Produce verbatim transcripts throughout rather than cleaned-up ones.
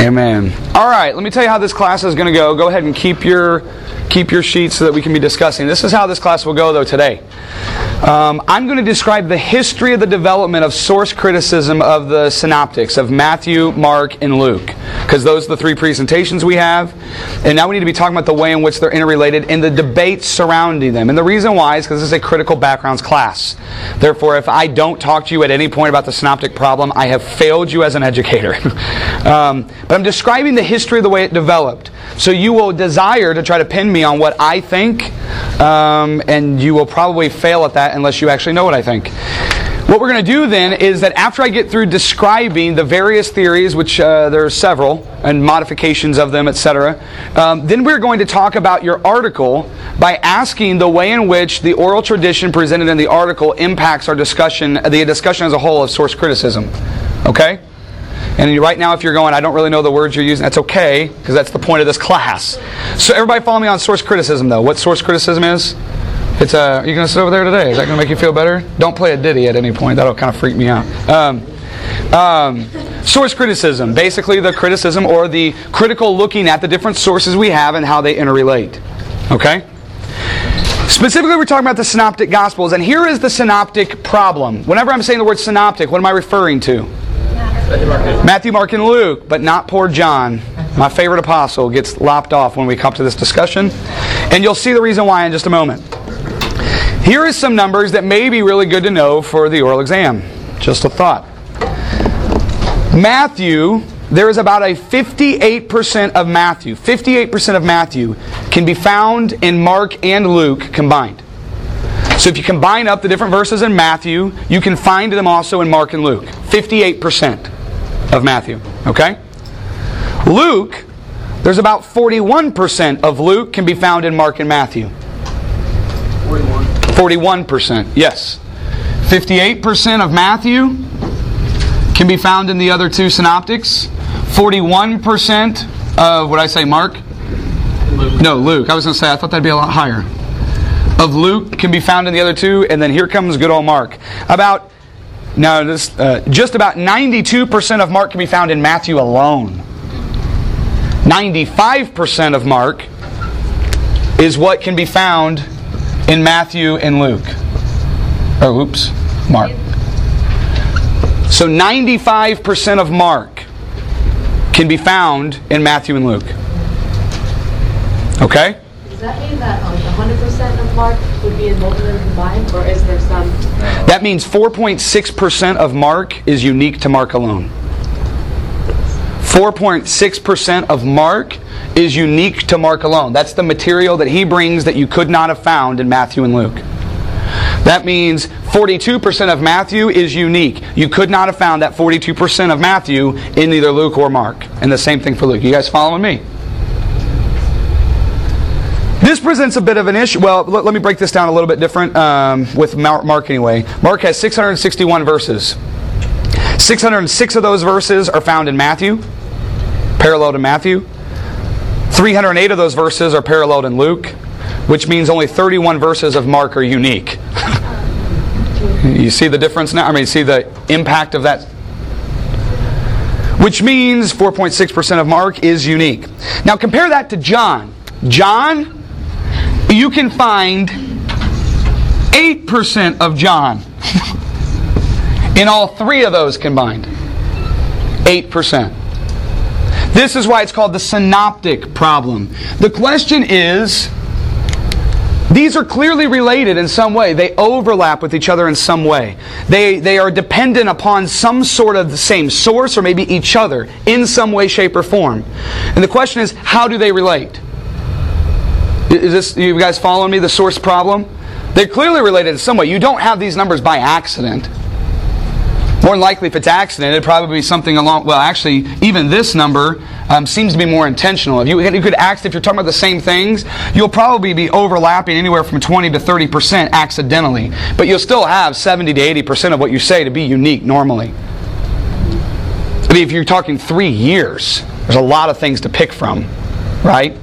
Amen. All right, let me tell you how this class is going to go. Go ahead and keep your keep your sheets so that we can be discussing. This is how this class will go, though, today. Um, I'm going to describe the history of the development of source criticism of the synoptics, of Matthew, Mark, and Luke. Because those are the three presentations we have. And now we need to be talking about the way in which they're interrelated and the debates surrounding them. And the reason why is because this is a critical backgrounds class. Therefore, if I don't talk to you at any point about the synoptic problem, I have failed you as an educator. um, but I'm describing the history of the way it developed. So you will desire to try to pin me on what I think, um, and you will probably fail at that unless you actually know what I think. What we're going to do then is that after I get through describing the various theories, which uh, there are several, and modifications of them, et cetera, um, then we're going to talk about your article by asking the way in which the oral tradition presented in the article impacts our discussion, the discussion as a whole of source criticism. Okay? And right now, if you're going, I don't really know the words you're using, that's okay, because that's the point of this class. So everybody follow me on source criticism, though. What source criticism is? It's uh, are you going to sit over there today? Is that going to make you feel better? Don't play a ditty at any point. That'll kind of freak me out. Um, um, source criticism. Basically, the criticism or the critical looking at the different sources we have and how they interrelate. Okay? Specifically, we're talking about the synoptic gospels. And here is the synoptic problem. Whenever I'm saying the word synoptic, what am I referring to? Matthew, Mark, and Luke, but not poor John. My favorite apostle gets lopped off when we come to this discussion. And you'll see the reason why in just a moment. Here is some numbers that may be really good to know for the oral exam. Just a thought. Matthew, there is about a fifty-eight percent of Matthew. fifty-eight percent of Matthew can be found in Mark and Luke combined. So if you combine up the different verses in Matthew, you can find them also in Mark and Luke. fifty-eight percent of Matthew. Okay? Luke, there's about forty-one percent of Luke can be found in Mark and Matthew. forty-one. forty-one percent, yes. fifty-eight percent of Matthew can be found in the other two synoptics. forty-one percent of, what did I say, Mark? Luke. No, Luke. I was going to say, I thought that'd be a lot higher. Of Luke can be found in the other two, and then here comes good old Mark. About, now this, uh, just about ninety-two percent of Mark can be found in Matthew alone. ninety-five percent of Mark is what can be found in Matthew and Luke. Or, oops, Mark. So ninety-five percent of Mark can be found in Matthew and Luke. Okay? Does that mean that um, one hundred percent of Mark would be in both of them combined, or is there some? That means four point six percent of Mark is unique to Mark alone. four point six percent of Mark is unique to Mark alone. That's the material that he brings that you could not have found in Matthew and Luke. That means forty-two percent of Matthew is unique. You could not have found that forty-two percent of Matthew in either Luke or Mark. And the same thing for Luke. You guys following me? This presents a bit of an issue. Well, let, let me break this down a little bit different um, with Mark anyway. Mark has six hundred sixty-one verses. six hundred six of those verses are found in Matthew, parallel to Matthew. three hundred eight of those verses are paralleled in Luke, which means only thirty-one verses of Mark are unique. You see the difference now? I mean, see the impact of that? Which means four point six percent of Mark is unique. Now compare that to John. John, you can find eight percent of John in all three of those combined. eight percent. This is why it's called the synoptic problem. The question is, these are clearly related in some way. They overlap with each other in some way. They, they are dependent upon some sort of the same source or maybe each other in some way, shape, or form. And the question is, how do they relate? Is this, you guys following me, the source problem? They're clearly related in some way. You don't have these numbers by accident. More than likely, if it's accident, it'd probably be something along... Well, actually, even this number um, seems to be more intentional. If you, you could ask, if you're talking about the same things, you'll probably be overlapping anywhere from twenty to thirty percent accidentally. But you'll still have seventy to eighty percent of what you say to be unique normally. I mean, if you're talking three years, there's a lot of things to pick from, right?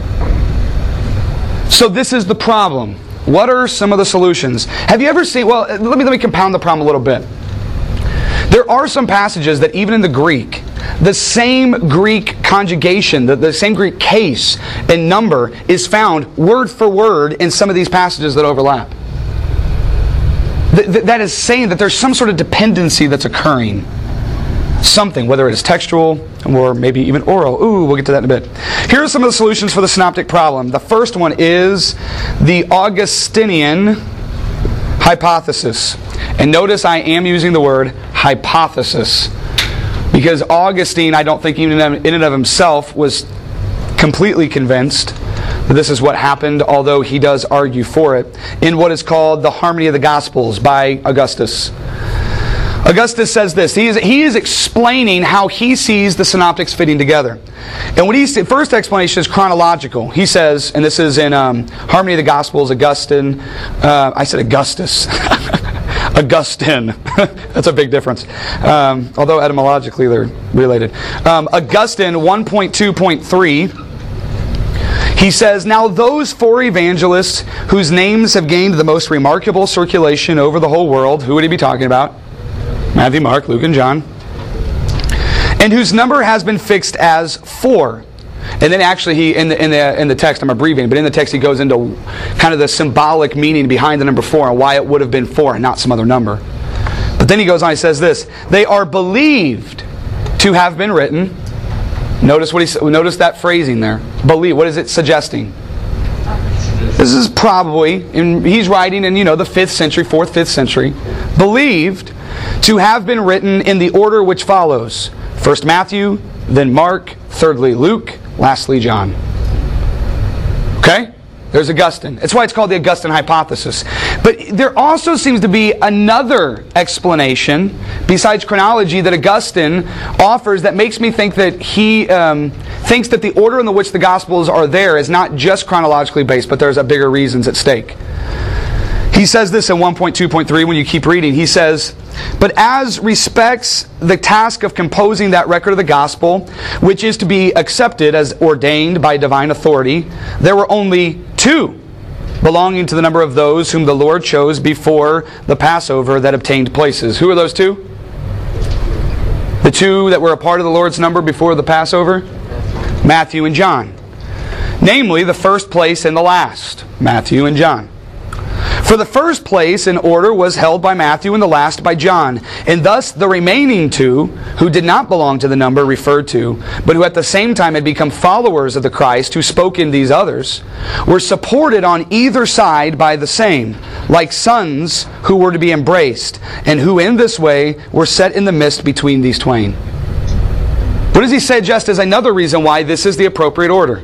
So this is the problem. What are some of the solutions? Have you ever seen... Well, let me, let me compound the problem a little bit. There are some passages that even in the Greek the same Greek conjugation, the, the same Greek case and number is found word for word in some of these passages that overlap. Th- th- that is saying that there's some sort of dependency that's occurring. Something, whether it is textual or maybe even oral. Ooh, we'll get to that in a bit. Here are some of the solutions for the synoptic problem. The first one is the Augustinian hypothesis. And notice I am using the word hypothesis, because Augustine, I don't think even in and of himself was completely convinced that this is what happened, although he does argue for it, in what is called the Harmony of the Gospels by Augustus. Augustus says this. He is, he is explaining how he sees the synoptics fitting together. And what he's, first explanation is chronological. He says, and this is in um, Harmony of the Gospels, Augustine. Uh, I said Augustus. Augustine. That's a big difference. Um, although etymologically they're related. Um, Augustine one point two point three. He says, now those four evangelists whose names have gained the most remarkable circulation over the whole world, who would he be talking about? Matthew, Mark, Luke, and John. And whose number has been fixed as four. And then actually he, in the, in the, in the text, I'm abbreviating, but in the text he goes into kind of the symbolic meaning behind the number four and why it would have been four and not some other number. But then he goes on, he says this, they are believed to have been written. Notice what he, notice that phrasing there. Believe, what is it suggesting? This is probably, and he's writing in, you know, the fifth century, fourth, fifth century. Believed to have been written in the order which follows. First Matthew, then Mark, thirdly Luke, lastly John. Okay? There's Augustine. That's why it's called the Augustine hypothesis. But there also seems to be another explanation besides chronology that Augustine offers that makes me think that he um, thinks that the order in which the Gospels are there is not just chronologically based, but there's a bigger reasons at stake. He says this in one point two point three when you keep reading. He says, but as respects the task of composing that record of the gospel, which is to be accepted as ordained by divine authority, there were only two belonging to the number of those whom the Lord chose before the Passover that obtained places. Who are those two? The two that were a part of the Lord's number before the Passover? Matthew and John. Namely, the first place and the last. Matthew and John. For the first place in order was held by Matthew and the last by John. And thus the remaining two, who did not belong to the number referred to, but who at the same time had become followers of the Christ, who spoke in these others, were supported on either side by the same, like sons who were to be embraced, and who in this way were set in the midst between these twain. What does he say just as another reason why this is the appropriate order?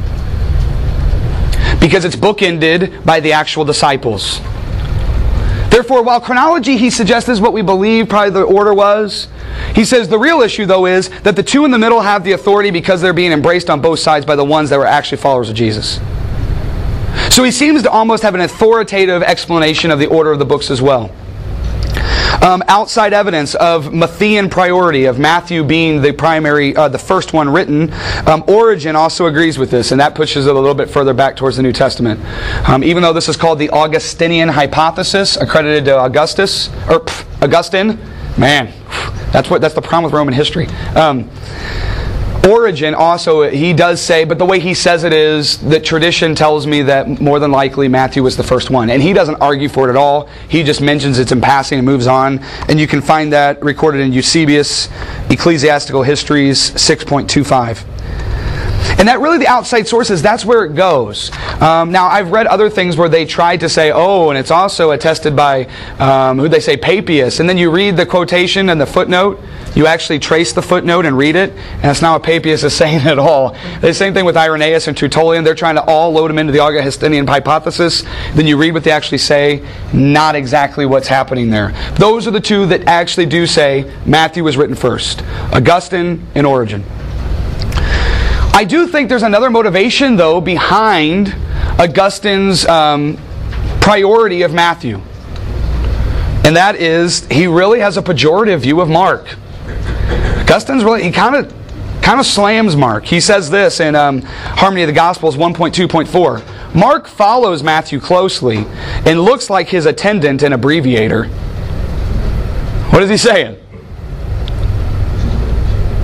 Because it's bookended by the actual disciples. Therefore, while chronology, he suggests, is what we believe probably the order was, he says the real issue, though, is that the two in the middle have the authority because they're being embraced on both sides by the ones that were actually followers of Jesus. So he seems to almost have an authoritative explanation of the order of the books as well. Um, outside evidence of Matthean priority, of Matthew being the primary, uh, the first one written. Um, Origen also agrees with this, and that pushes it a little bit further back towards the New Testament. Um, even though this is called the Augustinian hypothesis, accredited to Augustus, or pff, Augustine, man, that's what that's the problem with Roman history. Um, Origen also, he does say, but the way he says it is that tradition tells me that more than likely Matthew was the first one. And he doesn't argue for it at all. He just mentions it's in passing and moves on. And you can find that recorded in Eusebius, Ecclesiastical Histories six point two five. And that really, the outside sources, that's where it goes. Um, now, I've read other things where they tried to say, oh, and it's also attested by, um, who they say, Papias. And then you read the quotation and the footnote. You actually trace the footnote and read it, and that's not what Papias is saying at all. The same thing with Irenaeus and Tertullian. They're trying to all load them into the Augustinian hypothesis. Then you read what they actually say, not exactly what's happening there. Those are the two that actually do say Matthew was written first. Augustine and Origen. I do think there's another motivation, though, behind Augustine's um, priority of Matthew. And that is, he really has a pejorative view of Mark. Augustine's really, he kind of kind of slams Mark. He says this in um, Harmony of the Gospels one point two point four. Mark follows Matthew closely and looks like his attendant and abbreviator. What is he saying?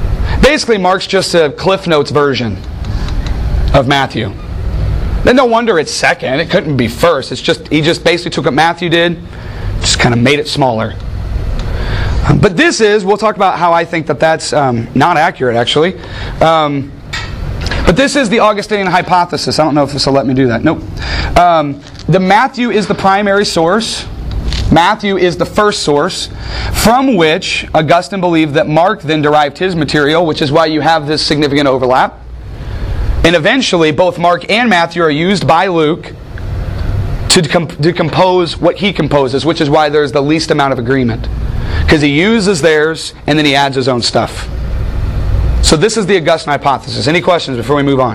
basically, Mark's just a Cliff Notes version of Matthew. Then no wonder it's second. It couldn't be first. It's just he just basically took what Matthew did, just kind of made it smaller. But this is, we'll talk about how I think that that's um, not accurate, actually. Um, but this is the Augustinian hypothesis. I don't know if this will let me do that. Nope. Um, the Matthew is the primary source. Matthew is the first source from which Augustine believed that Mark then derived his material, which is why you have this significant overlap. And eventually, both Mark and Matthew are used by Luke to, comp- to compose what he composes, which is why there's the least amount of agreement. Because he uses theirs, and then he adds his own stuff. So this is the Augustine hypothesis. Any questions before we move on?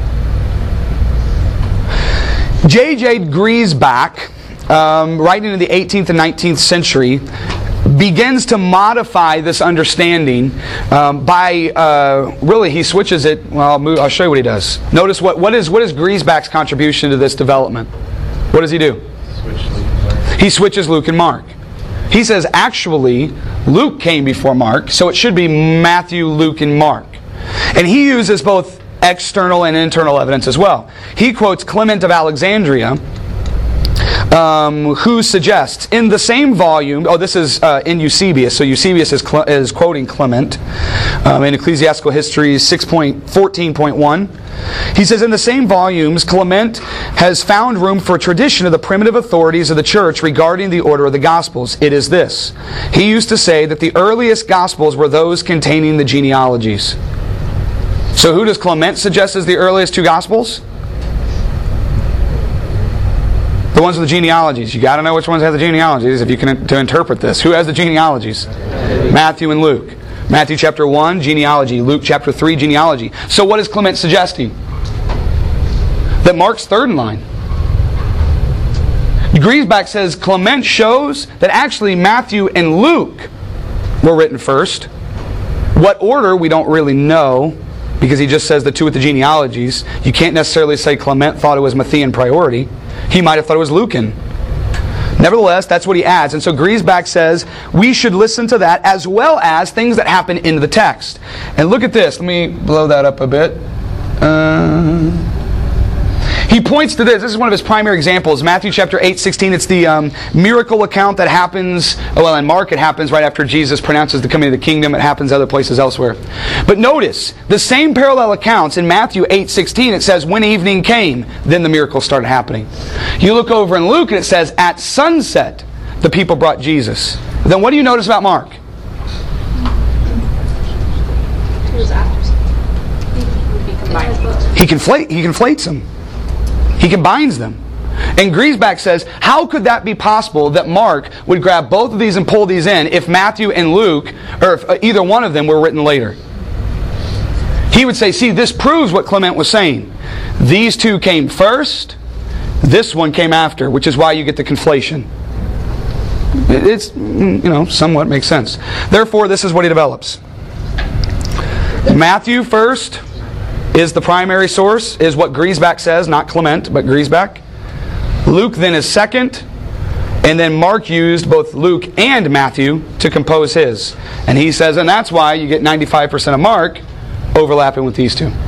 J J Griesbach, um, writing in the eighteenth and nineteenth century, begins to modify this understanding um, by, uh, really he switches it, well I'll, move, I'll show you what he does. Notice what, what is what is Griesbach's contribution to this development? What does he do? Switch Luke and Mark. He switches Luke and Mark. He says actually Luke came before Mark, so it should be Matthew, Luke, and Mark. And he uses both external and internal evidence as well. He quotes Clement of Alexandria, Um, who suggests in the same volume, oh this is uh, in Eusebius, so Eusebius is, cl- is quoting Clement um, in Ecclesiastical History six point fourteen point one. He says, in the same volumes, Clement has found room for a tradition of the primitive authorities of the church regarding the order of the Gospels. It is this. He used to say that the earliest Gospels were those containing the genealogies. So who does Clement suggest as the earliest two Gospels? The ones with the genealogies. You got to know which ones have the genealogies if you can to interpret this. Who has the genealogies? Matthew and Luke. Matthew chapter one, genealogy. Luke chapter three, genealogy. So what is Clement suggesting? That Mark's third in line. Griesbach says Clement shows that actually Matthew and Luke were written first. What order, we don't really know, because he just says the two with the genealogies. You can't necessarily say Clement thought it was Matthean priority. He might have thought it was Lucan. Nevertheless, that's what he adds. And so Griesbach says we should listen to that as well as things that happen in the text. And look at this. Let me blow that up a bit. Uh, he points to this. This is one of his primary examples. Matthew chapter eight sixteen. It's the um, miracle account that happens, well, in Mark it happens right after Jesus pronounces the coming of the kingdom. It happens other places elsewhere. But notice, the same parallel accounts in Matthew eight sixteen. It says, when evening came, then the miracle started happening. You look over in Luke and it says, at sunset, the people brought Jesus. Then what do you notice about Mark? He conflate, he conflates them. He combines them. And Griesbach says, how could that be possible that Mark would grab both of these and pull these in if Matthew and Luke, or if either one of them were written later? He would say, see, this proves what Clement was saying. These two came first, this one came after, which is why you get the conflation. It's, you know, somewhat makes sense. Therefore, this is what he develops. Matthew first is the primary source, is what Griesbach says, not Clement, but Griesbach. Luke then is second, and then Mark used both Luke and Matthew to compose his. And he says, and that's why you get ninety-five percent of Mark overlapping with these two.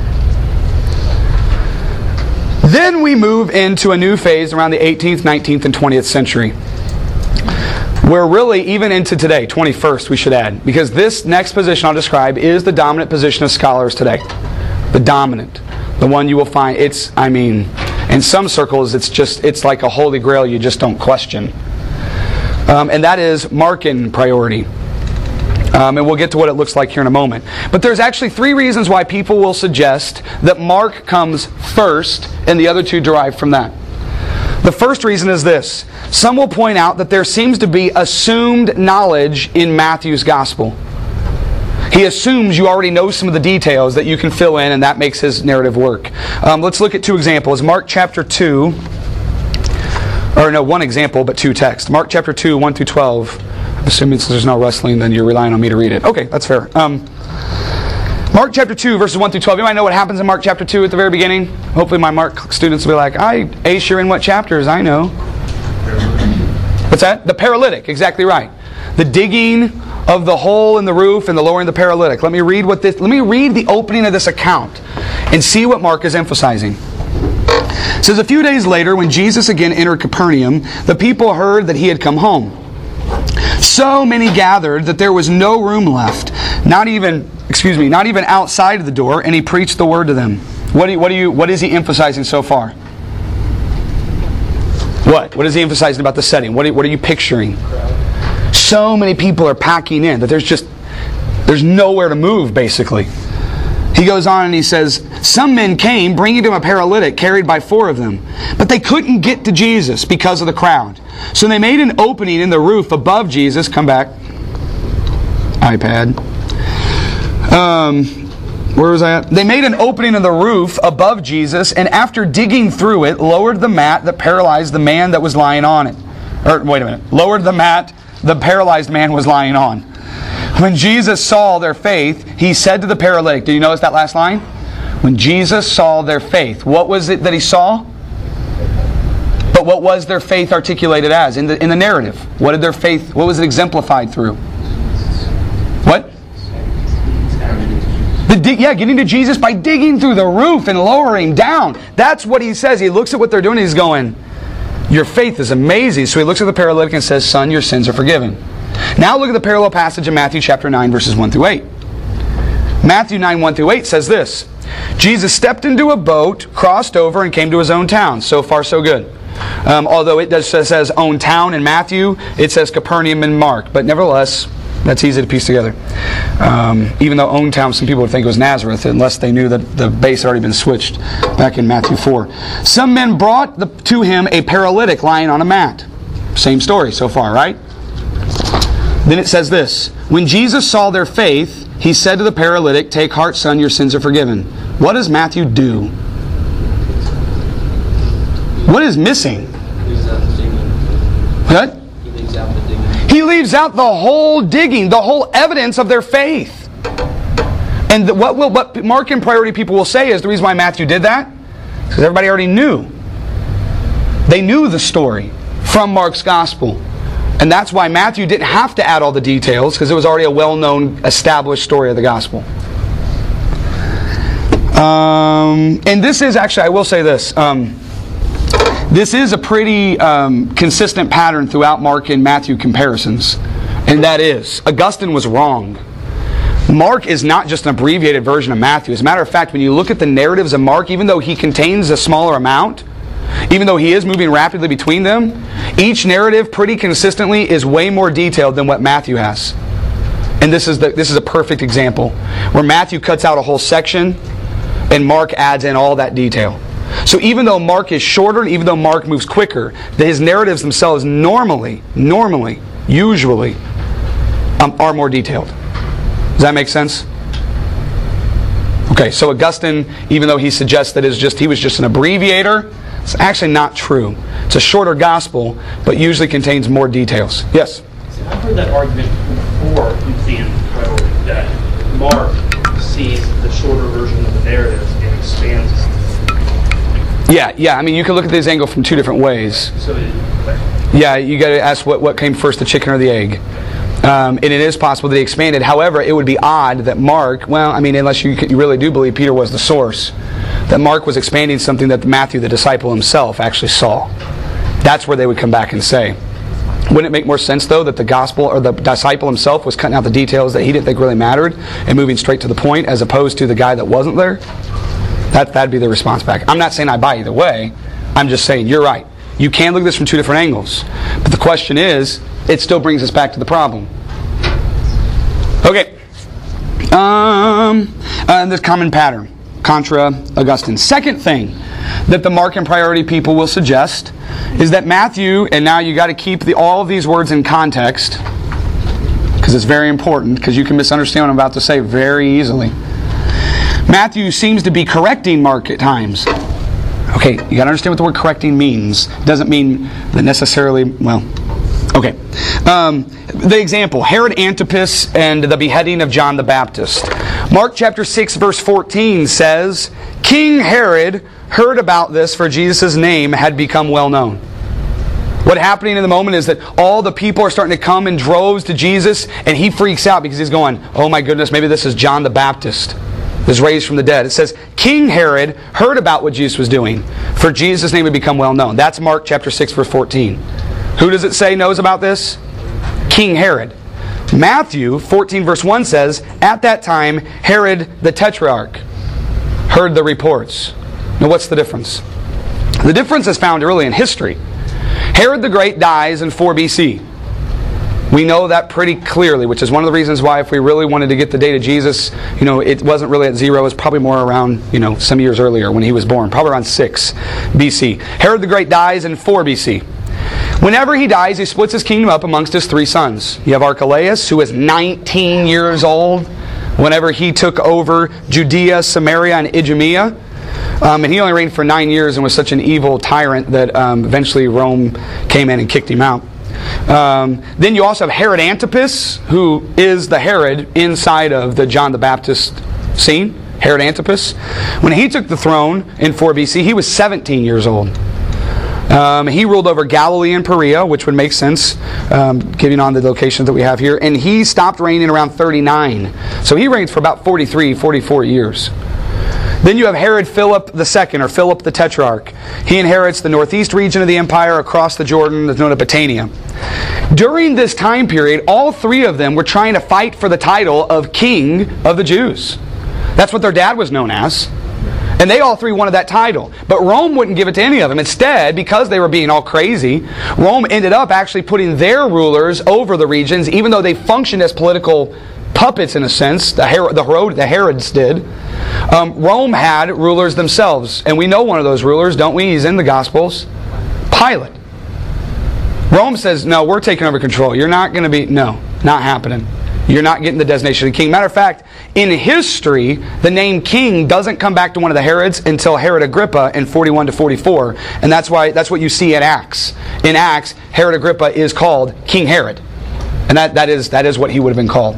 Then we move into a new phase around the eighteenth, nineteenth, and twentieth century. We're really even into today, twenty-first we should add, because this next position I'll describe is the dominant position of scholars today. The dominant. The one you will find, it's, I mean, in some circles it's just, it's like a holy grail you just don't question. Um, and that is Markan priority. Um, and we'll get to what it looks like here in a moment. But there's actually three reasons why people will suggest that Mark comes first and the other two derive from that. The first reason is this. Some will point out that there seems to be assumed knowledge in Matthew's gospel. He assumes you already know some of the details that you can fill in, and that makes his narrative work. Um, let's look at two examples. Mark chapter two, or no, one example, but two texts. Mark chapter two, one through twelve. I'm assuming since there's no wrestling, then you're relying on me to read it. Okay, that's fair. Um, Mark chapter two, verses one through twelve. You might know what happens in Mark chapter two at the very beginning. Hopefully my Mark students will be like, I, Ace, you're in what chapters? I know. What's that? The paralytic, exactly right. The digging of the hole in the roof and the lowering of the paralytic. Let me read what this. Let me read the opening of this account and see what Mark is emphasizing. It says, a few days later, when Jesus again entered Capernaum, the people heard that he had come home. So many gathered that there was no room left, not even, excuse me, not even outside of the door, and he preached the word to them. What do you, what do you, what is he emphasizing so far? What? What is he emphasizing about the setting? What are, what are you picturing? So many people are packing in that there's just, there's nowhere to move, basically. He goes on and he says, some men came bringing to him a paralytic carried by four of them, but they couldn't get to Jesus because of the crowd. So they made an opening in the roof above Jesus. Come back. iPad. Um, where was I at? They made an opening in the roof above Jesus, and after digging through it, lowered the mat that paralyzed the man that was lying on it. Or, wait a minute. Lowered the mat the paralyzed man was lying on. When Jesus saw their faith, he said to the paralytic, did you notice that last line? When Jesus saw their faith, what was it that he saw? But what was their faith articulated as in the in the narrative? What did their faith, what was it exemplified through? What? The dig, yeah, getting to Jesus by digging through the roof and lowering down. That's what he says. He looks at what they're doing and he's going, your faith is amazing. So he looks at the paralytic and says, son, your sins are forgiven. Now look at the parallel passage in Matthew chapter nine, verses one through eight. Matthew nine, one through eight says this. Jesus stepped into a boat, crossed over, and came to his own town. So far, so good. Um, although it does says own town in Matthew, it says Capernaum in Mark. But nevertheless, that's easy to piece together. Um, even though own town, some people would think it was Nazareth, unless they knew that the base had already been switched back in Matthew four. Some men brought the, to him a paralytic lying on a mat. Same story so far, right? Then it says this. When Jesus saw their faith, he said to the paralytic, take heart, son, your sins are forgiven. What does Matthew do? What is missing? What? He leaves out the digging. He leaves out the whole digging, the whole evidence of their faith. And the, what, will, what Mark and priority people will say is the reason why Matthew did that, because everybody already knew. They knew the story from Mark's gospel. And that's why Matthew didn't have to add all the details, because it was already a well-known, established story of the gospel. Um, and this is actually, I will say this, um, this is a pretty um, consistent pattern throughout Mark and Matthew comparisons. And that is, Augustine was wrong. Mark is not just an abbreviated version of Matthew. As a matter of fact, when you look at the narratives of Mark, even though he contains a smaller amount, even though he is moving rapidly between them, each narrative pretty consistently is way more detailed than what Matthew has. And this is the, this is a perfect example where Matthew cuts out a whole section and Mark adds in all that detail. So even though Mark is shorter, even though Mark moves quicker, his narratives themselves normally, normally, usually um, are more detailed. Does that make sense? Okay, so Augustine, even though he suggests that it's just he was just an abbreviator, it's actually not true. It's a shorter gospel, but usually contains more details. Yes? See, I've heard that argument before in seeing priority, that Mark sees the shorter version of the narrative and expands it. Yeah, yeah. I mean, you can look at this angle from two different ways. So, it, Yeah, you got to ask what, what came first, the chicken or the egg. Um, and it is possible that he expanded. However, it would be odd that Mark, well, I mean, unless you, you really do believe Peter was the source, that Mark was expanding something that Matthew, the disciple himself, actually saw. That's where they would come back and say. Wouldn't it make more sense, though, that the gospel or the disciple himself was cutting out the details that he didn't think really mattered and moving straight to the point, as opposed to the guy that wasn't there? That, that'd be the response back. I'm not saying I buy either way. I'm just saying, you're right. You can look at this from two different angles. But the question is, it still brings us back to the problem. Okay. Um, and this common pattern. Contra Augustine. Second thing that the Mark and priority people will suggest is that Matthew, and now you got to keep the, all of these words in context, because it's very important, because you can misunderstand what I'm about to say very easily. Matthew seems to be correcting Mark at times. Okay, you got to understand what the word correcting means. It doesn't mean that necessarily, well, okay. Um, the example, Herod Antipas and the beheading of John the Baptist. Mark chapter six verse fourteen says, King Herod heard about this, for Jesus' name had become well known. What happening in the moment is that all the people are starting to come in droves to Jesus, and he freaks out because he's going, oh my goodness, maybe this is John the Baptist was raised from the dead. It says, King Herod heard about what Jesus was doing, for Jesus' name had become well known. That's Mark chapter six, verse fourteen. Who does it say knows about this? King Herod. Matthew fourteen, verse one says, at that time, Herod the Tetrarch heard the reports. Now what's the difference? The difference is found early in history. Herod the Great dies in four B C. We know that pretty clearly, which is one of the reasons why if we really wanted to get the date of Jesus, you know, it wasn't really at zero. It was probably more around, you know, some years earlier when he was born. Probably around six B C. Herod the Great dies in four B C. Whenever he dies, he splits his kingdom up amongst his three sons. You have Archelaus, who was nineteen years old whenever he took over Judea, Samaria, and Idumea. Um, and he only reigned for nine years and was such an evil tyrant that um, eventually Rome came in and kicked him out. Um, then you also have Herod Antipas, who is the Herod inside of the John the Baptist scene. Herod Antipas. When he took the throne in four B C, he was seventeen years old. Um, he ruled over Galilee and Perea, which would make sense, um, given on the locations that we have here. And he stopped reigning around thirty-nine. So he reigned for about forty-three, forty-four years. Then you have Herod Philip the Second, or Philip the Tetrarch. He inherits the northeast region of the empire across the Jordan that's known as Batanea. During this time period, all three of them were trying to fight for the title of King of the Jews. That's what their dad was known as. And they all three wanted that title. But Rome wouldn't give it to any of them. Instead, because they were being all crazy, Rome ended up actually putting their rulers over the regions, even though they functioned as political puppets in a sense. The, Her- the, Herod- the Herods did. Um, Rome had rulers themselves. And we know one of those rulers, don't we? He's in the Gospels. Pilate. Rome says, no, we're taking over control. You're not going to be... No, not happening. You're not getting the designation of king. Matter of fact, in history, the name king doesn't come back to one of the Herods until Herod Agrippa in forty-one to forty-four. And that's why that's what you see in Acts. In Acts, Herod Agrippa is called King Herod. And that, that is that is what he would have been called.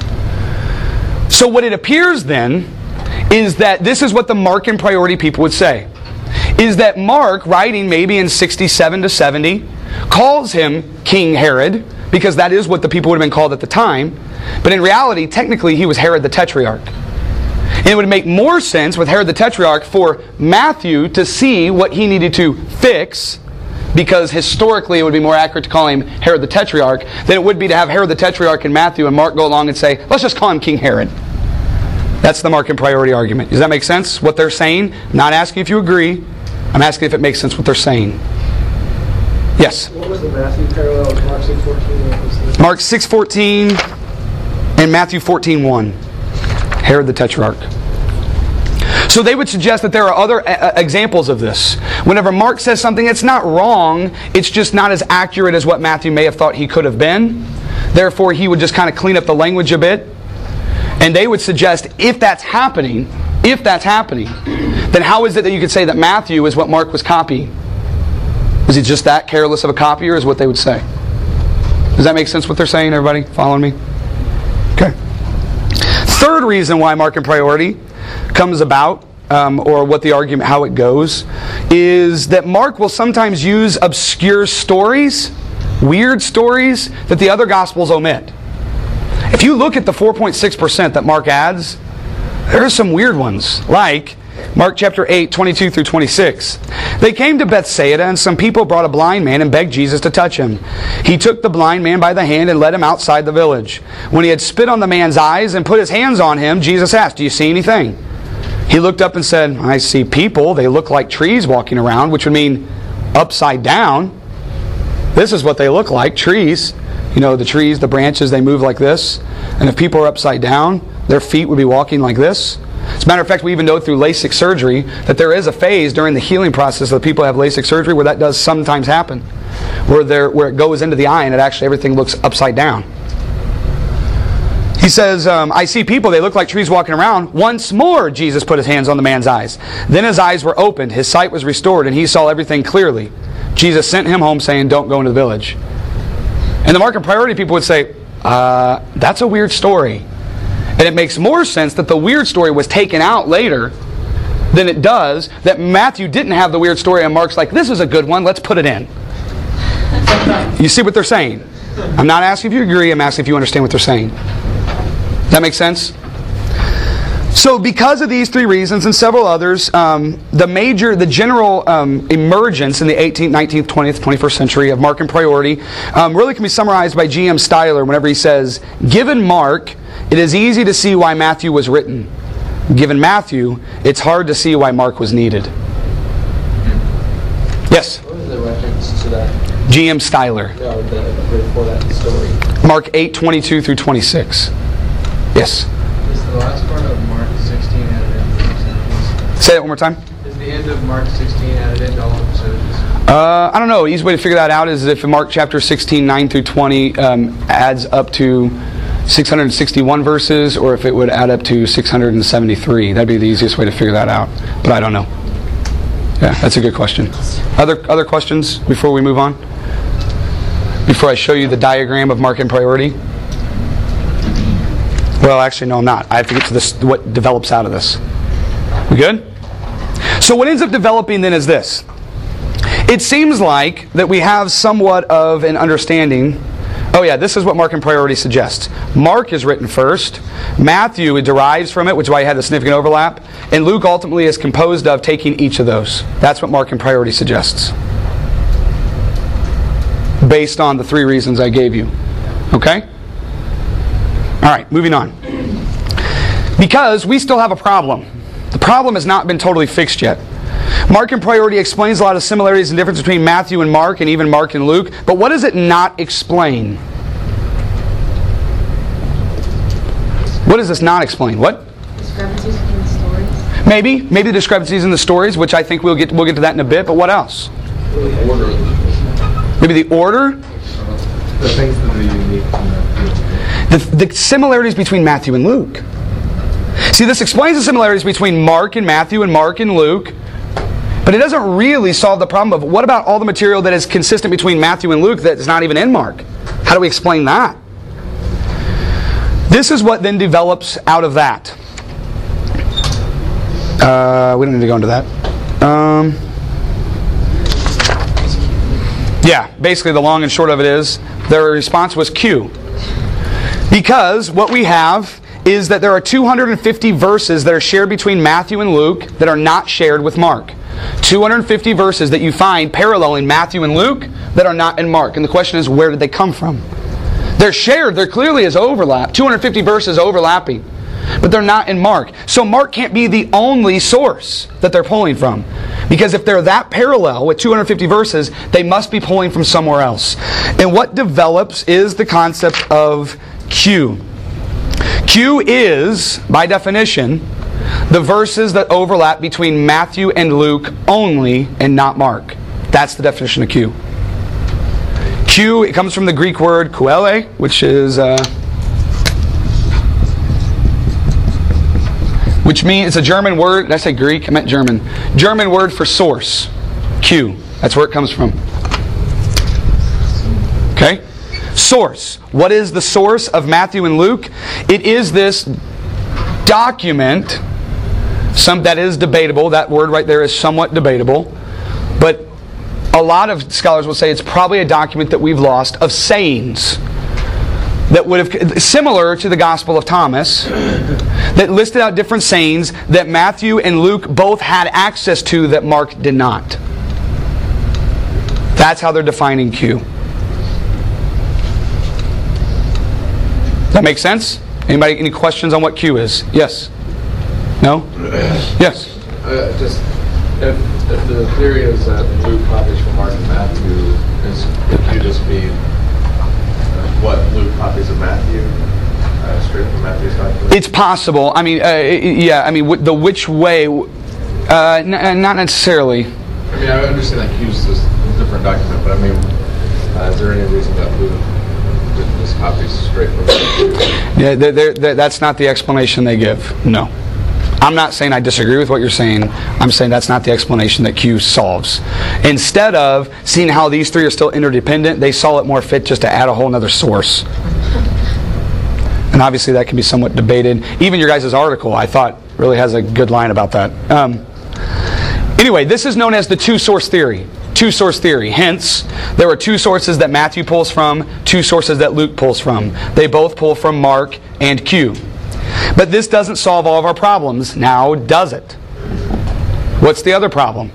So what it appears then is that this is what the Markan priority people would say. Is that Mark, writing maybe in sixty-seven to seventy, calls him King Herod, because that is what the people would have been called at the time. But in reality, technically, he was Herod the Tetrarch. And it would make more sense with Herod the Tetrarch for Matthew to see what he needed to fix, because historically it would be more accurate to call him Herod the Tetrarch than it would be to have Herod the Tetrarch and Matthew and Mark go along and say, let's just call him King Herod. That's the Markan priority argument. Does that make sense, what they're saying? I'm not asking if you agree. I'm asking if it makes sense what they're saying. Yes? What was the Matthew parallel with Mark six fourteen? Mark six fourteen and Matthew fourteen one. Herod the Tetrarch. So they would suggest that there are other uh, examples of this. Whenever Mark says something, it's not wrong. It's just not as accurate as what Matthew may have thought he could have been. Therefore, he would just kind of clean up the language a bit. And they would suggest, if that's happening, if that's happening, then how is it that you could say that Matthew is what Mark was copying? Was he just that careless of a copier, is what they would say? Does that make sense what they're saying, everybody? Following me? Okay. Third reason why Markan priority comes about, um, or what the argument, how it goes, is that Mark will sometimes use obscure stories, weird stories, that the other Gospels omit. If you look at the four point six percent that Mark adds, there are some weird ones, like Mark chapter eight, twenty-two through twenty-six. They came to Bethsaida, and some people brought a blind man and begged Jesus to touch him. He took the blind man by the hand and led him outside the village. When he had spit on the man's eyes and put his hands on him, Jesus asked, do you see anything? He looked up and said, I see people. They look like trees walking around, which would mean upside down. This is what they look like, trees. You know, the trees, the branches, they move like this. And if people are upside down, their feet would be walking like this. As a matter of fact, we even know through LASIK surgery that there is a phase during the healing process of people who have LASIK surgery where that does sometimes happen. Where, there, where it goes into the eye and it actually everything looks upside down. He says, um, I see people, they look like trees walking around. Once more, Jesus put his hands on the man's eyes. Then his eyes were opened, his sight was restored, and he saw everything clearly. Jesus sent him home saying, don't go into the village. And the Markan priority people would say, uh, that's a weird story. And it makes more sense that the weird story was taken out later than it does that Matthew didn't have the weird story and Mark's like, this is a good one, let's put it in. You see what they're saying? I'm not asking if you agree, I'm asking if you understand what they're saying. Does that make sense? So because of these three reasons and several others, um, the major, the general um, emergence in the eighteenth, nineteenth, twentieth, twenty-first century of Mark and priority um, really can be summarized by G M Styler whenever he says, given Mark, it is easy to see why Matthew was written. Given Matthew, it's hard to see why Mark was needed. Yes? What was the reference to that? G M Styler. No, the, before that story. Mark eight, twenty-two through twenty-six. Yes? Is the last part of Mark sixteen added into Say that one more time. Is the end of Mark sixteen added into all episodes? Uh, I don't know. The easy way to figure that out is if Mark chapter sixteen, nine through twenty um, adds up to six hundred sixty-one verses, or if it would add up to six hundred seventy-three. That'd be the easiest way to figure that out. But I don't know. Yeah, that's a good question. Other other questions before we move on? Before I show you the diagram of Mark and priority? Well, actually, no, I'm not. I have to get to this. What develops out of this. We good? So what ends up developing then is this. It seems like that we have somewhat of an understanding. Oh yeah, this is what Mark and priority suggests. Mark is written first. Matthew, it derives from it, which is why you had the significant overlap. And Luke ultimately is composed of taking each of those. That's what Mark and priority suggests. Based on the three reasons I gave you. Okay? Alright, moving on. Because we still have a problem. The problem has not been totally fixed yet. Mark and priority explains a lot of similarities and difference between Matthew and Mark, and even Mark and Luke. But what does it not explain? What does this not explain? What? Discrepancies in the stories. Maybe. Maybe the discrepancies in the stories, which I think we'll get we'll get to that in a bit. But what else? The order. Maybe the order? The things that are unique to Matthew. The, the similarities between Matthew and Luke. See, this explains the similarities between Mark and Matthew and Mark and Luke. But it doesn't really solve the problem of what about all the material that is consistent between Matthew and Luke that is not even in Mark? How do we explain that? This is what then develops out of that. Uh, we don't need to go into that. Um, yeah, basically the long and short of it is their response was Q. Because what we have is that there are two hundred fifty verses that are shared between Matthew and Luke that are not shared with Mark. two hundred fifty verses that you find paralleling Matthew and Luke that are not in Mark. And the question is, where did they come from? They're shared. There clearly is overlap. two hundred fifty verses overlapping. But they're not in Mark. So Mark can't be the only source that they're pulling from. Because if they're that parallel with two hundred fifty verses, they must be pulling from somewhere else. And what develops is the concept of Q. Q is, by definition, the verses that overlap between Matthew and Luke only and not Mark. That's the definition of Q. Q, it comes from the Greek word koele, which is, uh, which means, it's a German word. Did I say Greek? I meant German. German word for source. Q. That's where it comes from. Okay? Source. What is the source of Matthew and Luke? It is this document. Some that is debatable. That word right there is somewhat debatable. But a lot of scholars will say it's probably a document that we've lost of sayings that would have, similar to the Gospel of Thomas, that listed out different sayings that Matthew and Luke both had access to that Mark did not. That's how they're defining Q. That make sense? Anybody, any questions on what Q is? Yes? No? Yes? Uh, just, if, if the theory is that Luke copies from Mark and Matthew, is, could Q just be uh, what Luke copies of Matthew? Uh, straight from Matthew's document? It's possible. I mean, uh, yeah, I mean, the which way, uh, n- not necessarily. I mean, I understand that Q's this different document, but I mean, uh, is there any reason that Luke didn't just copy straight from Matthew? Yeah, they're, they're, they're, that's not the explanation they give. No. I'm not saying I disagree with what you're saying. I'm saying that's not the explanation that Q solves. Instead of seeing how these three are still interdependent, they saw it more fit just to add a whole other source. And obviously that can be somewhat debated. Even your guys' article, I thought, really has a good line about that. Um, Anyway, this is known as the two-source theory. Two-source theory. Hence, there are two sources that Matthew pulls from, two sources that Luke pulls from. They both pull from Mark and Q. But this doesn't solve all of our problems. Now, does it? What's the other problem?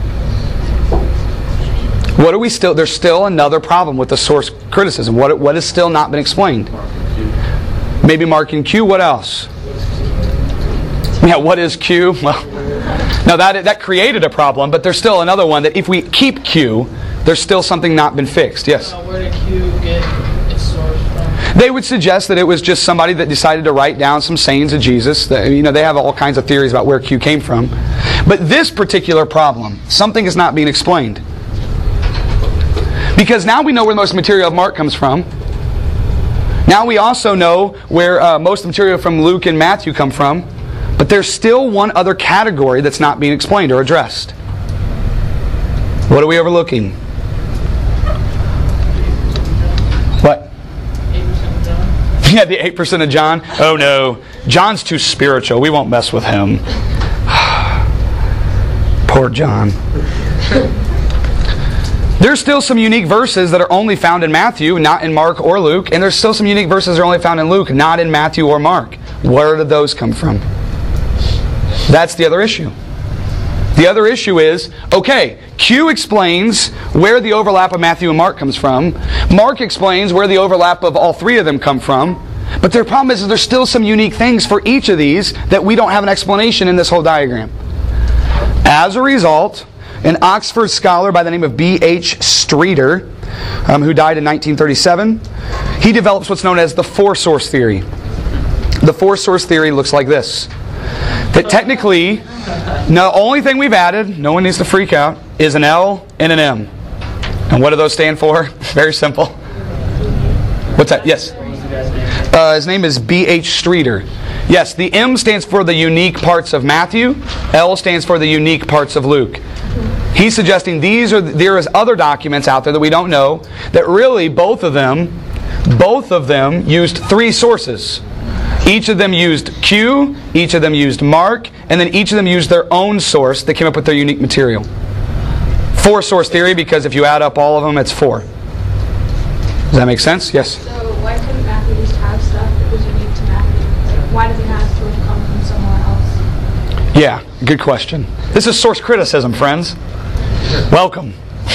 What are we still? There's still another problem with the source criticism. What what has still not been explained? Maybe Mark and Q. What else? Yeah, what is Q? Well, now that that created a problem, but there's still another one that if we keep Q, there's still something not been fixed. Yes. Uh, where did Q get its source from? They would suggest that it was just somebody that decided to write down some sayings of Jesus. That, you know, they have all kinds of theories about where Q came from. But this particular problem, something is not being explained. Because now we know where most material of Mark comes from. Now we also know where uh, most of the material from Luke and Matthew come from. But there's still one other category that's not being explained or addressed. What are we overlooking? What? eight percent of John? Yeah, the eight percent of John. Oh no, John's too spiritual. We won't mess with him. Poor John. There's still some unique verses that are only found in Matthew, not in Mark or Luke. And there's still some unique verses that are only found in Luke, not in Matthew or Mark. Where did those come from? That's the other issue. The other issue is, okay, Q explains where the overlap of Matthew and Mark comes from. Mark explains where the overlap of all three of them come from. But their problem is that there's still some unique things for each of these that we don't have an explanation in this whole diagram. As a result, an Oxford scholar by the name of B H Streeter, um, who died in nineteen thirty-seven, he develops what's known as the four-source theory. The four-source theory looks like this. That technically, the only thing we've added, no one needs to freak out, is an L and an M. And what do those stand for? Very simple. What's that? Yes. Uh, his name is B H Streeter. Yes, the M stands for the unique parts of Matthew. L stands for the unique parts of Luke. He's suggesting these are there is other documents out there that we don't know that really both of them, both of them used three sources. Each of them used Q, each of them used Mark, and then each of them used their own source that came up with their unique material. Four source theory, because if you add up all of them, it's four. Does that make sense? Yes? So why couldn't Matthew just have stuff that was unique to Matthew? Like, why does it have to come from somewhere else? Yeah, good question. This is source criticism, friends. Welcome.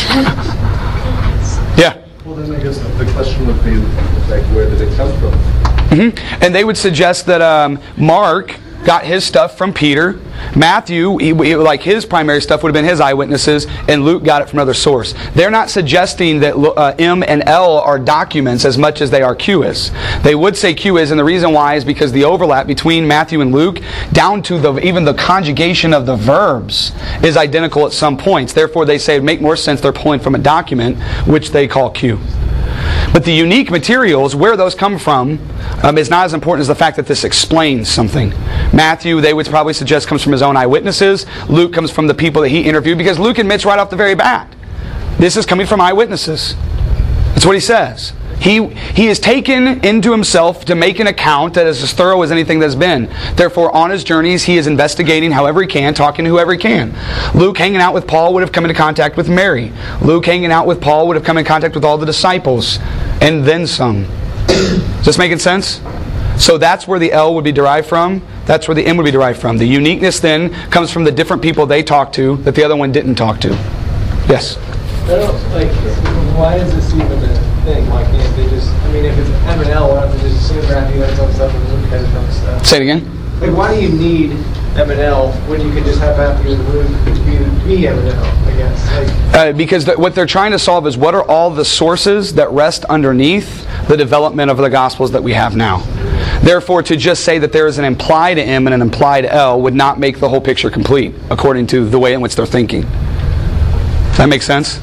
Yeah. Well, then I guess the question would be, like, where did it come from? Mm-hmm. And they would suggest that um, Mark got his stuff from Peter. Matthew, he, he, like his primary stuff would have been his eyewitnesses, and Luke got it from another source. They're not suggesting that uh, M and L are documents as much as they are Q is. They would say Q is, and the reason why is because the overlap between Matthew and Luke, down to the even the conjugation of the verbs, is identical at some points. Therefore, they say it would make more sense they're pulling from a document, which they call Q. But the unique materials, where those come from, um, is not as important as the fact that this explains something. Matthew, they would probably suggest, comes from his own eyewitnesses. Luke comes from the people that he interviewed, because Luke admits right off the very bat, this is coming from eyewitnesses. That's what he says. He, he is taken into himself to make an account that is as thorough as anything that's been. Therefore, on his journeys, he is investigating however he can, talking to whoever he can. Luke, hanging out with Paul, would have come into contact with Mary. Luke, hanging out with Paul, would have come in contact with all the disciples. And then some. Is this making sense? So that's where the L would be derived from. That's where the M would be derived from. The uniqueness then comes from the different people they talked to that the other one didn't talk to. Yes? I don't, like, why is this even a thing? Why can't they just, I mean, if it's M and L, why don't they just assume Matthew has some stuff and Luke has some stuff? Say it again? Like, why do you need M and L when you can just have Matthew and Luke be, be M and L, I guess? Like, uh, because the, what they're trying to solve is what are all the sources that rest underneath the development of the Gospels that we have now. Therefore, to just say that there is an implied M and an implied L would not make the whole picture complete, according to the way in which they're thinking. Does that make sense?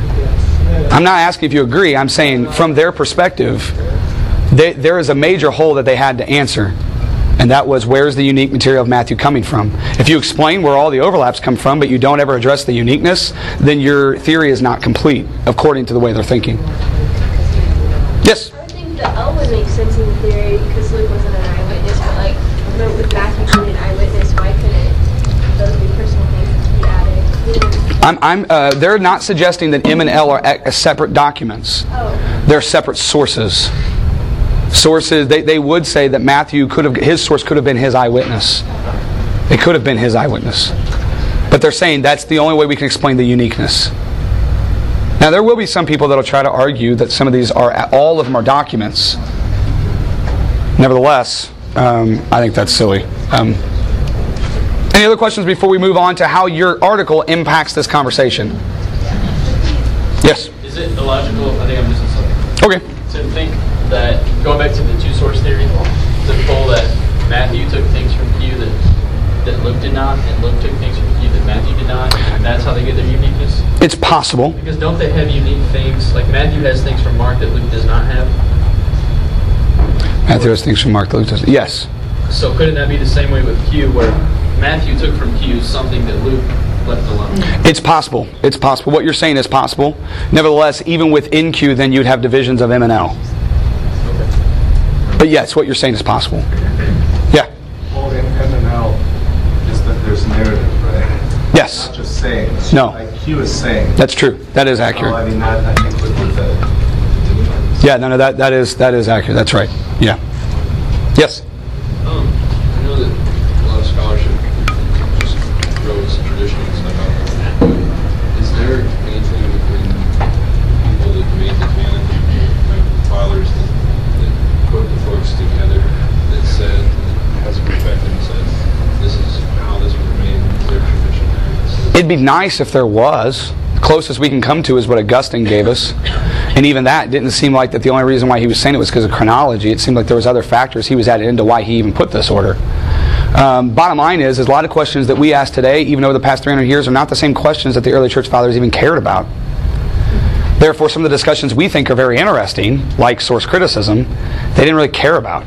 I'm not asking if you agree. I'm saying from their perspective, they, there is a major hole that they had to answer. And that was, where's the unique material of Matthew coming from? If you explain where all the overlaps come from, but you don't ever address the uniqueness, then your theory is not complete, according to the way they're thinking. Yes? I would think the L would make sense in the theory because Luke wasn't an eyewitness, but like, but with Matthew being an eyewitness, why couldn't those be personal things be added? I'm, I'm, uh, they're not suggesting that M and L are a, a separate documents. Oh. They're separate sources. Sources, they, they would say that Matthew could have, his source could have been his eyewitness. It could have been his eyewitness. But they're saying that's the only way we can explain the uniqueness. Now there will be some people that will try to argue that some of these are, all of them are documents. Nevertheless, um, I think that's silly. Um, any other questions before we move on to how your article impacts this conversation? Yes? Is it illogical, I think I'm missing something. Okay. To think that, going back to the two-source theory, to pull that Matthew took things from Q that, that Luke did not, and Luke took things from Q that Matthew did not, and that's how they get their uniqueness? It's possible. Because don't they have unique things? Like Matthew has things from Mark that Luke does not have? Matthew has things from Mark that Luke does. Yes. So couldn't that be the same way with Q, where Matthew took from Q something that Luke left alone? It's possible. It's possible. What you're saying is possible. Nevertheless, even within Q, then you'd have divisions of M and L. Okay. But yes, what you're saying is possible. Yeah. Well, in M and L is that there's narrative, right? Yes. Not just saying. No. Like Q is saying. That's true. That is accurate. Oh, I mean, that, I think would be the... Yeah, no, no, that, that is that is accurate. That's right. Yeah. Yes? Um, I know that a lot of scholarship just throws tradition and stuff out there, but is there anything between people that made the canon, like fathers that, that put the books together, that said, has a perspective and said, this is how this would remain their tradition? It'd be nice if there was. The closest we can come to is what Augustine gave us. And even that didn't seem like that the only reason why he was saying it was because of chronology. It seemed like there was other factors he was added into why he even put this order. Um, bottom line is, is a lot of questions that we ask today, even over the past three hundred years, are not the same questions that the early church fathers even cared about. Therefore, some of the discussions we think are very interesting, like source criticism, they didn't really care about,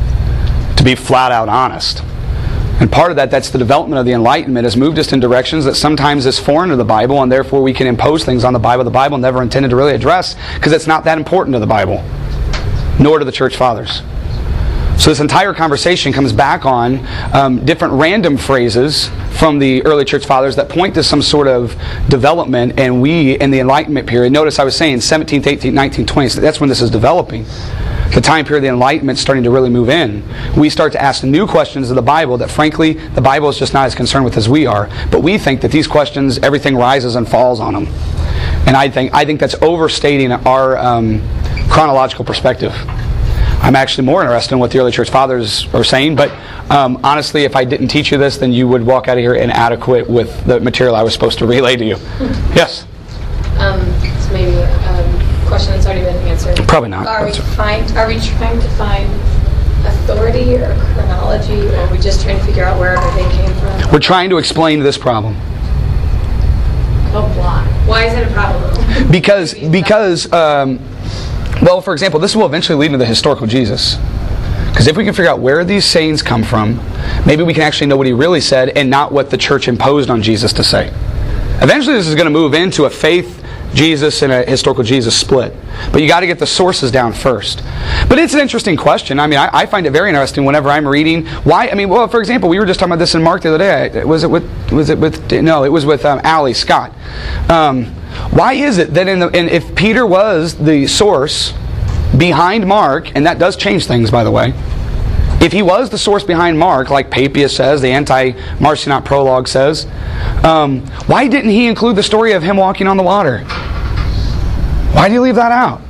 to be flat out honest. And part of that, that's the development of the Enlightenment, has moved us in directions that sometimes is foreign to the Bible, and therefore we can impose things on the Bible the Bible never intended to really address, because it's not that important to the Bible, nor to the church fathers. So this entire conversation comes back on um, different random phrases from the early church fathers that point to some sort of development, and we, in the Enlightenment period, notice I was saying seventeenth, eighteenth, nineteenth, twentieth, that's when this is developing. The time period of the Enlightenment starting to really move in. We start to ask new questions of the Bible that frankly the Bible is just not as concerned with as we are. But we think that these questions, everything rises and falls on them. And I think I think that's overstating our um, chronological perspective. I'm actually more interested in what the early church fathers are saying, but um, honestly, if I didn't teach you this, then you would walk out of here inadequate with the material I was supposed to relay to you. Yes? Um, it's maybe a question that's already been answered. Probably not. Are we, find, are we trying to find authority or chronology, or are we just trying to figure out where everything came from? We're trying to explain this problem. Oh, why? Why is it a problem? Because, because um, well, for example, this will eventually lead to the historical Jesus. Because if we can figure out where these sayings come from, maybe we can actually know what he really said and not what the church imposed on Jesus to say. Eventually this is going to move into a faith Jesus and a historical Jesus split. But you got to get the sources down first. But it's an interesting question. I mean, I, I find it very interesting whenever I'm reading. Why? I mean, well, for example, we were just talking about this in Mark the other day. Was it with? Was it with? No, it was with um, Allie Scott. Um, why is it that in the and if Peter was the source behind Mark, and that does change things, by the way. If he was the source behind Mark, like Papias says, the anti-Marcionite prologue says, um, why didn't he include the story of him walking on the water? Why did he leave that out?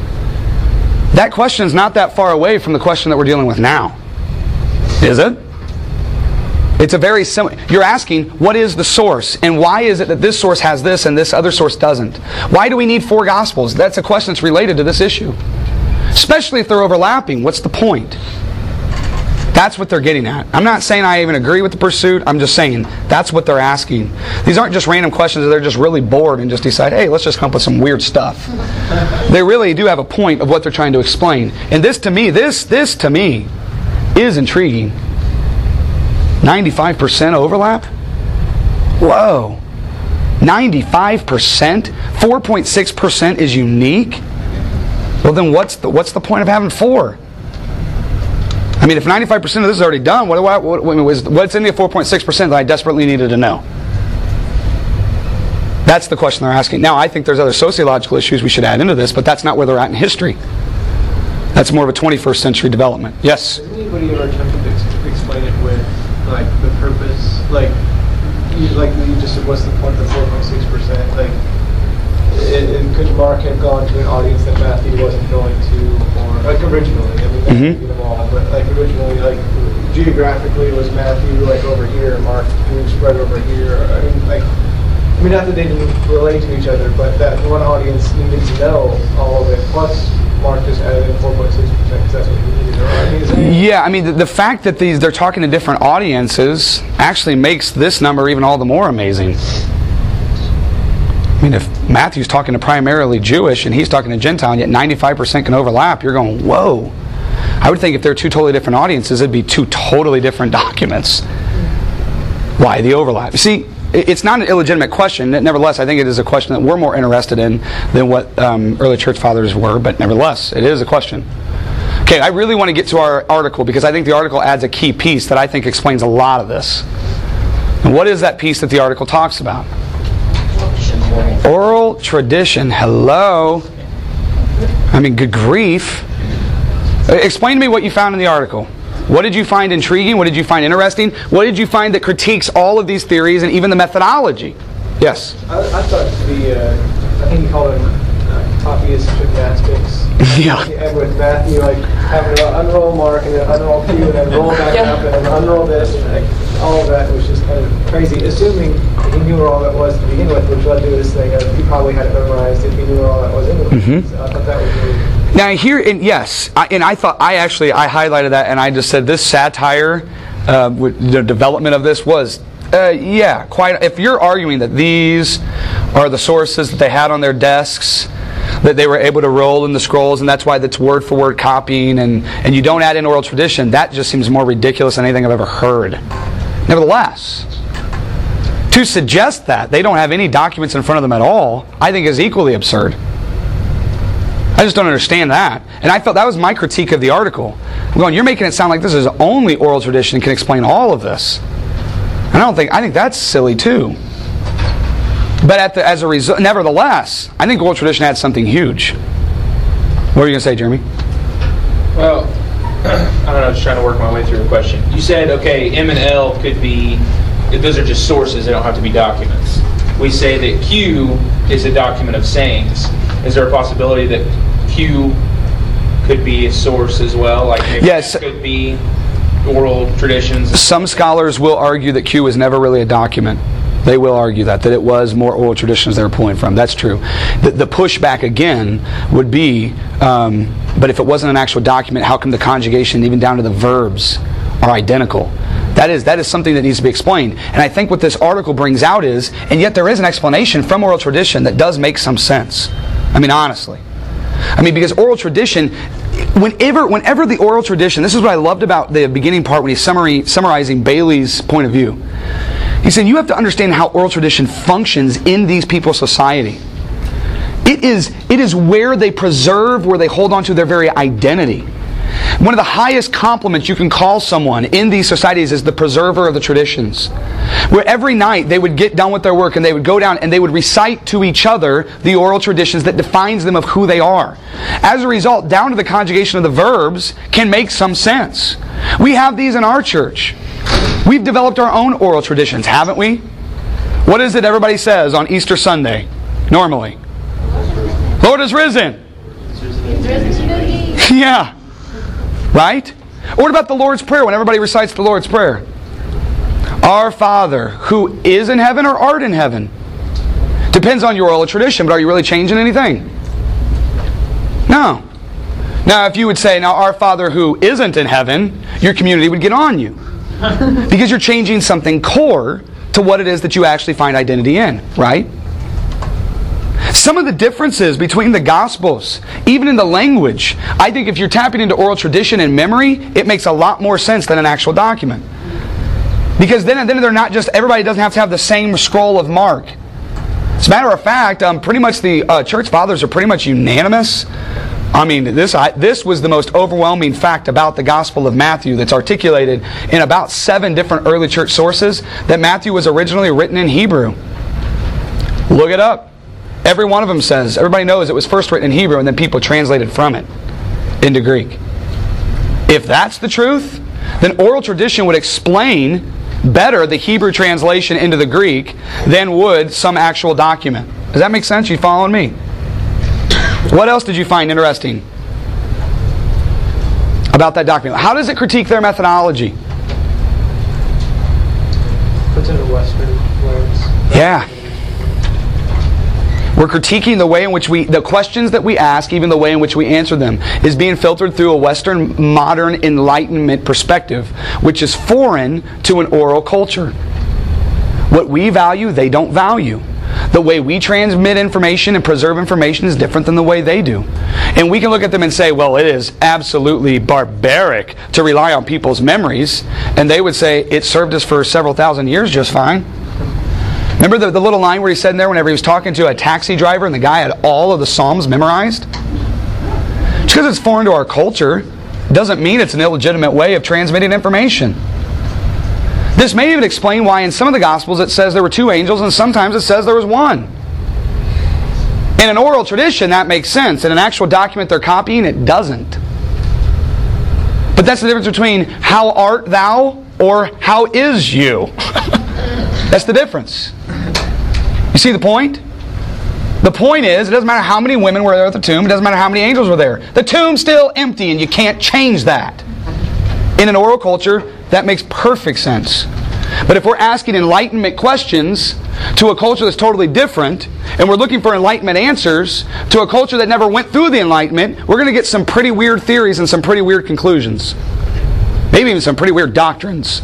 That question is not that far away from the question that we're dealing with now. Is it? It's a very similar... You're asking, what is the source? And why is it that this source has this and this other source doesn't? Why do we need four Gospels? That's a question that's related to this issue. Especially if they're overlapping. What's the point? That's what they're getting at. I'm not saying I even agree with the pursuit. I'm just saying that's what they're asking. These aren't just random questions that they're just really bored and just decide, hey, let's just come up with some weird stuff. They really do have a point of what they're trying to explain. And this to me, this, this to me is intriguing. ninety-five percent overlap? Whoa. ninety-five percent? four point six percent is unique? Well then what's the, what's the point of having four? I mean, if ninety-five percent of this is already done, what, what, what, what's in the four point six percent that I desperately needed to know? That's the question they're asking. Now, I think there's other sociological issues we should add into this, but that's not where they're at in history. That's more of a twenty-first century development. Yes? Has anybody ever attempted to ex- explain it with, like, the purpose? Like, you, like you just said, what's the point of the four point six percent? Like, it, it, could Mark have gone to an audience that Matthew wasn't going to, or, like, originally? I mean, Matthew Mm-hmm. them all, but, like, originally, like, geographically was Matthew, like, over here, and Mark was spread over here. I mean, like, I mean, not that they didn't relate to each other, but that one audience needed to know all of it, plus Mark just added in four point six percent because that's what he needed. I mean, is there any- Yeah, I mean, the, the fact that these they're talking to different audiences actually makes this number even all the more amazing. I mean, if Matthew's talking to primarily Jewish and he's talking to Gentile, and yet ninety-five percent can overlap, you're going, whoa. I would think if they're two totally different audiences, it'd be two totally different documents. Why the overlap? You see, it's not an illegitimate question. Nevertheless, I think it is a question that we're more interested in than what um, early church fathers were. But nevertheless, it is a question. Okay, I really want to get to our article because I think the article adds a key piece that I think explains a lot of this. And what is that piece that the article talks about? Oral tradition. Hello. I mean, good grief. Explain to me what you found in the article. What did you find intriguing? What did you find interesting? What did you find that critiques all of these theories and even the methodology? Yes? I, I thought the, uh, I think he called it uh, copyist gymnastics. Yeah. And with Matthew, like, having to unroll Mark and then unroll Q and then roll back Yeah. up and then unroll this and like, all of that was just kind of crazy. Assuming he knew where all that was to begin with, which led to this thing. Uh, he probably had it memorized if he knew where all that was anyway. Mm-hmm. So I thought that was really... Now here, and yes, I, and I thought I actually I highlighted that, and I just said this satire, uh, with the development of this was, uh, yeah, quite. If you're arguing that these are the sources that they had on their desks, that they were able to roll in the scrolls, and that's why that's word for word copying, and and you don't add in oral tradition, that just seems more ridiculous than anything I've ever heard. Nevertheless, to suggest that they don't have any documents in front of them at all, I think is equally absurd. I just don't understand that. And I felt that was my critique of the article. I'm going, you're making it sound like this is only oral tradition can explain all of this. And I don't think, I think that's silly too. But at the, as a result, nevertheless, I think oral tradition had something huge. What are you going to say, Jeremy? Well, I don't know, just trying to work my way through the question. You said, okay, M and L could be, those are just sources, they don't have to be documents. We say that Q is a document of sayings. Is there a possibility that Q could be a source as well? Like maybe Yes. it could be oral traditions? Some scholars will argue that Q was never really a document. They will argue that, that it was more oral traditions they were pulling from. That's true. The, the pushback again would be, um, but if it wasn't an actual document, how come the conjugation, even down to the verbs, are identical? That is, that is something that needs to be explained. And I think what this article brings out is, and yet there is an explanation from oral tradition that does make some sense. I mean, honestly. I mean, because oral tradition, whenever whenever the oral tradition, this is what I loved about the beginning part when he's summary, summarizing Bailey's point of view. He said, you have to understand how oral tradition functions in these people's society. It is, it is where they preserve, where they hold on to their very identity. One of the highest compliments you can call someone in these societies is the preserver of the traditions. Where every night they would get done with their work and they would go down and they would recite to each other the oral traditions that defines them of who they are. As a result, down to the conjugation of the verbs can make some sense. We have these in our church. We've developed our own oral traditions, haven't we? What is it everybody says on Easter Sunday, normally? Lord is risen. Yeah. Right? Or what about the Lord's Prayer when everybody recites the Lord's Prayer? Our Father, who is in heaven or art in heaven? Depends on your oral tradition, but are you really changing anything? No. Now, if you would say, now, our Father who isn't in heaven, your community would get on you. Because you're changing something core to what it is that you actually find identity in, right? Some of the differences between the Gospels, even in the language, I think if you're tapping into oral tradition and memory, it makes a lot more sense than an actual document. Because then, then they're not just, everybody doesn't have to have the same scroll of Mark. As a matter of fact, um, pretty much the uh, church fathers are pretty much unanimous. I mean, this, I, this was the most overwhelming fact about the Gospel of Matthew that's articulated in about seven different early church sources, that Matthew was originally written in Hebrew. Look it up. Every one of them says, everybody knows it was first written in Hebrew and then people translated from it into Greek. If that's the truth, then oral tradition would explain better the Hebrew translation into the Greek than would some actual document. Does that make sense? You following me? What else did you find interesting about that document? How does it critique their methodology? Puts in a Western lens. Yeah. We're critiquing the way in which we, the questions that we ask, even the way in which we answer them, is being filtered through a Western modern Enlightenment perspective, which is foreign to an oral culture. What we value, they don't value. The way we transmit information and preserve information is different than the way they do. And we can look at them and say, well, it is absolutely barbaric to rely on people's memories. And they would say, it served us for several thousand years just fine. Remember the, the little line where he said in there whenever he was talking to a taxi driver and the guy had all of the Psalms memorized? Just because it's foreign to our culture doesn't mean it's an illegitimate way of transmitting information. This may even explain why in some of the Gospels it says there were two angels and sometimes it says there was one. In an oral tradition that makes sense. In an actual document they're copying, it doesn't. But that's the difference between how art thou or how is you. That's the difference. You see the point? The point is, it doesn't matter how many women were there at the tomb. It doesn't matter how many angels were there. The tomb's still empty and you can't change that. In an oral culture, that makes perfect sense. But if we're asking Enlightenment questions to a culture that's totally different, and we're looking for Enlightenment answers to a culture that never went through the Enlightenment, we're going to get some pretty weird theories and some pretty weird conclusions. Maybe even some pretty weird doctrines.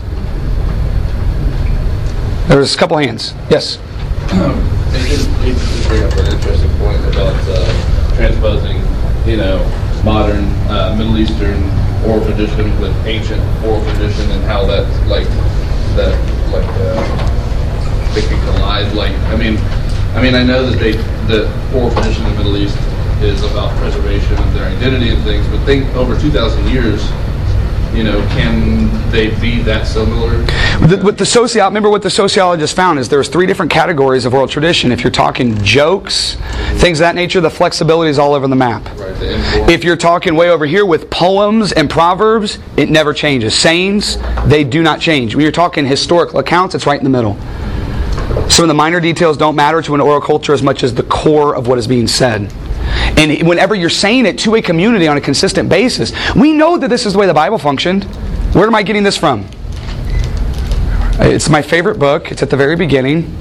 There's a couple hands. Yes? Um, it just, it just bring up an interesting point about uh, transposing, you know, modern uh, Middle Eastern oral tradition with ancient oral tradition and how that, like, that, like, uh, they can collide. Like, I mean, I mean, I know that they, the oral tradition in the Middle East is about preservation of their identity and things, but think over two thousand years, you know, can they be that similar? The, what the socio- remember what the sociologists found is there's three different categories of oral tradition. If you're talking jokes, things of that nature, the flexibility is all over the map. Right, the if you're talking way over here with poems and proverbs, it never changes. Sayings, they do not change. When you're talking historical accounts, it's right in the middle. Some of the minor details don't matter to an oral culture as much as the core of what is being said. And whenever you're saying it to a community on a consistent basis, we know that this is the way the Bible functioned. Where am I getting this from? It's my favorite book. It's at the very beginning.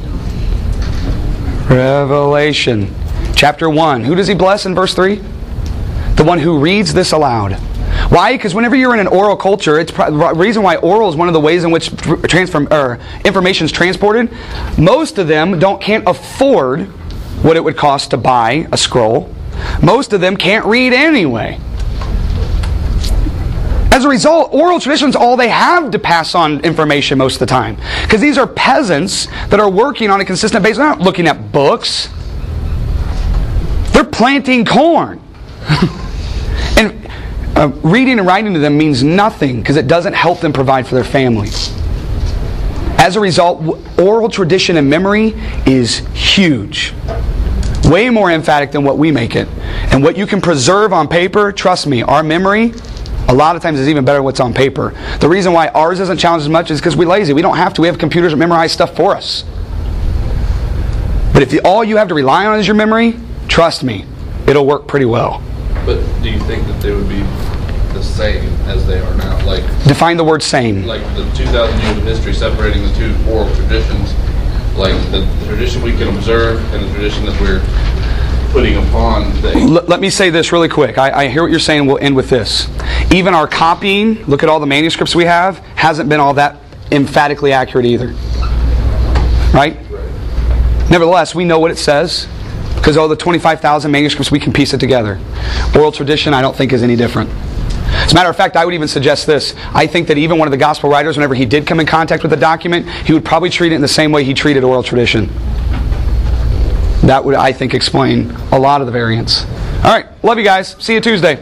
Revelation. Chapter one. Who does he bless in verse three? The one who reads this aloud. Why? Because whenever you're in an oral culture, it's the reason why oral is one of the ways in which transform, or information is transported. Most of them don't can't afford what it would cost to buy a scroll. Most of them can't read anyway. As a result, oral tradition is all they have to pass on information most of the time. Because these are peasants that are working on a consistent basis. They're not looking at books. They're planting corn. And uh, reading and writing to them means nothing because it doesn't help them provide for their families. As a result, oral tradition and memory is huge. Way more emphatic than what we make it. And what you can preserve on paper, trust me, our memory, a lot of times is even better than what's on paper. The reason why ours isn't challenged as much is because we're lazy. We don't have to. We have computers that memorize stuff for us. But if the, all you have to rely on is your memory, trust me, it'll work pretty well. But do you think that they would be the same as they are now? Like, define the word same. Like the two thousand years of history separating the two oral traditions. Like the tradition we can observe and the tradition that we're putting upon the... L- let me say this really quick. I, I hear what you're saying. We'll end with this. Even our copying, look at all the manuscripts we have, hasn't been all that emphatically accurate either. Right? Right. Nevertheless, we know what it says because all the twenty-five thousand manuscripts, we can piece it together. Oral tradition, I don't think, is any different. As a matter of fact, I would even suggest this. I think that even one of the gospel writers, whenever he did come in contact with the document, he would probably treat it in the same way he treated oral tradition. That would, I think, explain a lot of the variance. All right. Love you guys. See you Tuesday.